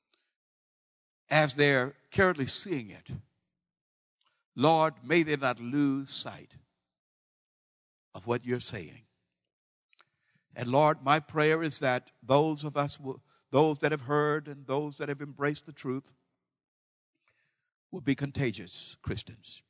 as they're currently seeing it, Lord, may they not lose sight of what you're saying. And Lord, my prayer is that those of us, will, those that have heard and those that have embraced the truth will be contagious Christians.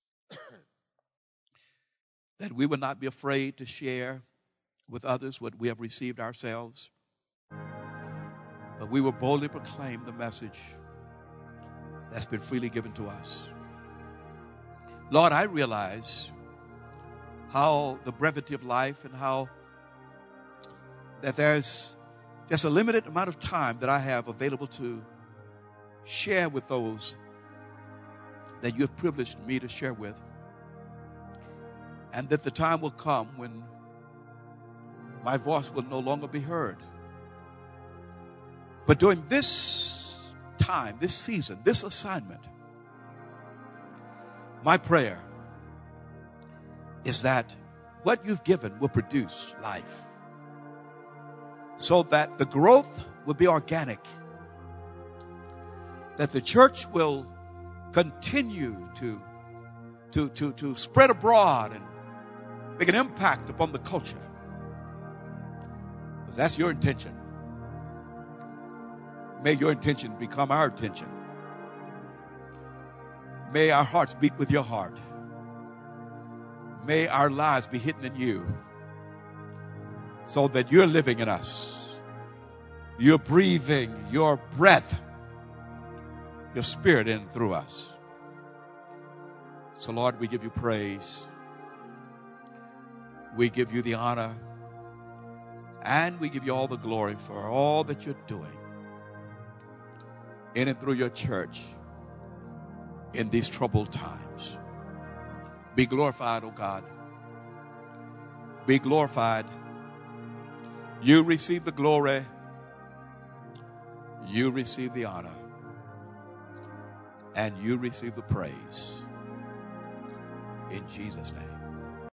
That we will not be afraid to share with others what we have received ourselves, but we will boldly proclaim the message that's been freely given to us. Lord, I realize how the brevity of life and how that there's just a limited amount of time that I have available to share with those that you have privileged me to share with. And that the time will come when my voice will no longer be heard. But during this time, this season, this assignment, my prayer is that what you've given will produce life, so that the growth will be organic, that the church will continue to, to, to, to spread abroad and make an impact upon the culture. Because that's your intention. May your intention become our intention. May our hearts beat with your heart. May our lives be hidden in you, so that you're living in us. You're breathing your breath, your spirit in through us. So Lord, we give you praise. We give you the honor, and we give you all the glory for all that you're doing in and through your church in these troubled times. Be glorified, O God. Be glorified. You receive the glory. You receive the honor. And you receive the praise. In Jesus' name.